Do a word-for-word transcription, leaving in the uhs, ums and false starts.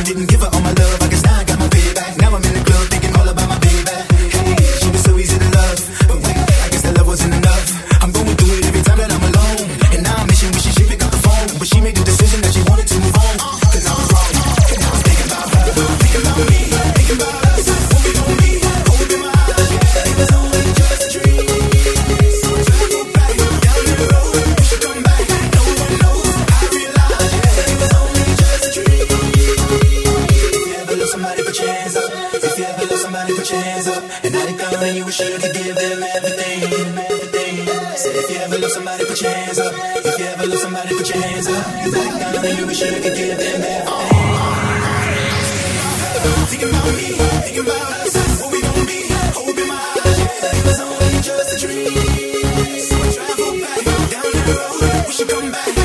didn't give her all my love, I guess now I got my payback. Now I'm in the club thinking all about my baby. Hey, she was so easy to love, but wait, I guess that love wasn't enough. I'm going through it every time that I'm alone, and now I'm wishing, wishing she pick up the phone, but she made the decision that she wanted to move on. Cause I was wrong, and now I'm thinking about her, thinking about me, thinking about us. What we gon' be, hold in my eyes. It was only just a dream, so I try to go back down the road. We should come back, no one knows. I realize it was only just a dream. If you ever love somebody, put your hands up. If you ever love somebody, put your hands up. And now they gone and you wish you could give them everything, everything. Say if you ever love somebody, put your hands up. If you ever love somebody, put your hands up. And now they gone and you wish you could give them everything. Thinking about me, thinking about us. What we gon' be, hope in my eyes. It was only just a dream, so I travel back down the road. We should come back.